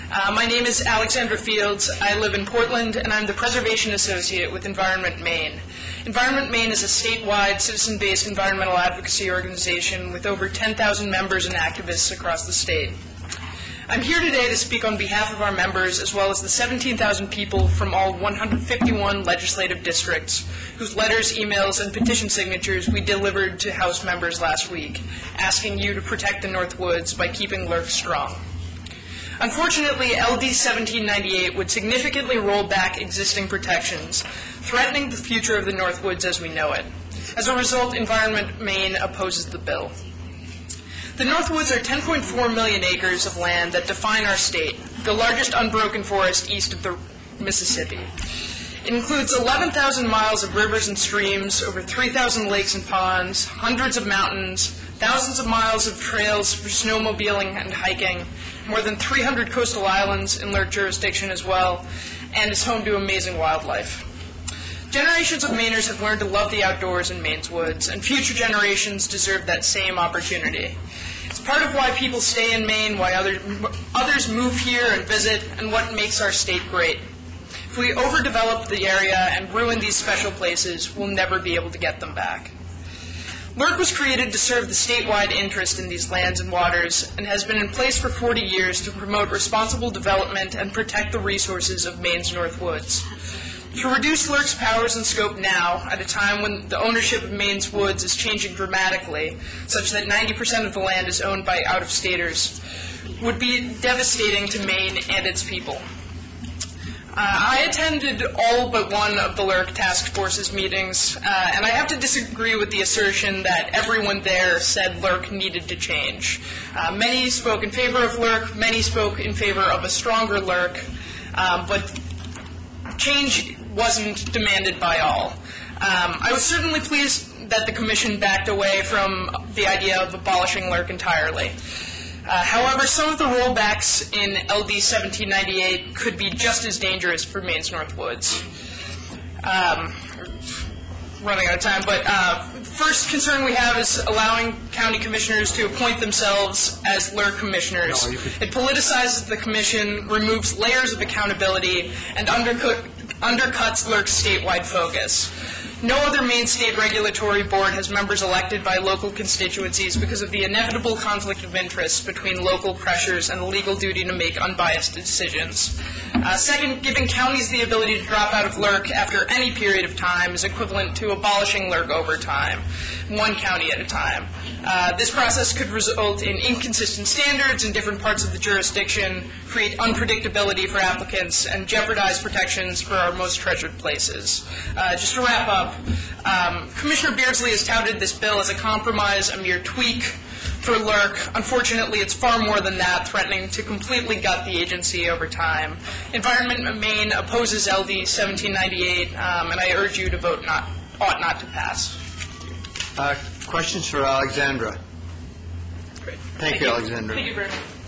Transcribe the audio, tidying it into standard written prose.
My name is Alexandra Fields. I live in Portland, and I'm the Preservation Associate with Environment Maine. Environment Maine is a statewide, citizen-based environmental advocacy organization with over 10,000 members and activists across the state. I'm here today to speak on behalf of our members, as well as the 17,000 people from all 151 legislative districts, whose letters, emails, and petition signatures we delivered to House members last week, asking you to protect the North Woods by keeping LERC strong. Unfortunately, LD 1798 would significantly roll back existing protections, threatening the future of the North Woods as we know it. As a result, Environment Maine opposes the bill. The North Woods are 10.4 million acres of land that define our state, the largest unbroken forest east of the Mississippi. It includes 11,000 miles of rivers and streams, over 3,000 lakes and ponds, hundreds of mountains, thousands of miles of trails for snowmobiling and hiking, more than 300 coastal islands in LERC jurisdiction as well, and is home to amazing wildlife. Generations of Mainers have learned to love the outdoors in Maine's woods, and future generations deserve that same opportunity. It's part of why people stay in Maine, why others move here and visit, and what makes our state great. If we overdevelop the area and ruin these special places, we'll never be able to get them back. LERC was created to serve the statewide interest in these lands and waters and has been in place for 40 years to promote responsible development and protect the resources of Maine's North Woods. To reduce LERC's powers and scope now, at a time when the ownership of Maine's woods is changing dramatically, such that 90% of the land is owned by out-of-staters, would be devastating to Maine and its people. I attended all but one of the LERC task force's meetings, and I have to disagree with the assertion that everyone there said LERC needed to change. Many spoke in favor of LERC, many spoke in favor of a stronger LERC, but change wasn't demanded by all. I was certainly pleased that the Commission backed away from the idea of abolishing LERC entirely. However, some of the rollbacks in LD 1798 could be just as dangerous for Maine's North Woods. Running out of time, but first concern we have is allowing county commissioners to appoint themselves as LERC commissioners. It politicizes the commission, removes layers of accountability, and undercuts LERC's statewide focus. No other Maine state regulatory board has members elected by local constituencies because of the inevitable conflict of interest between local pressures and the legal duty to make unbiased decisions. Second, giving counties the ability to drop out of LERC after any period of time is equivalent to abolishing LERC over time, one county at a time. This process could result in inconsistent standards in different parts of the jurisdiction, create unpredictability for applicants, and jeopardize protections for our most treasured places. Just to wrap up, Commissioner Beardsley has touted this bill as a compromise, a mere tweak for LERC. Unfortunately, it's far more than that, threatening to completely gut the agency over time. Environment Maine opposes LD 1798, and I urge you to vote ought not to pass. Questions for Alexandra? Great. Thank you, Alexandra. Thank you very much.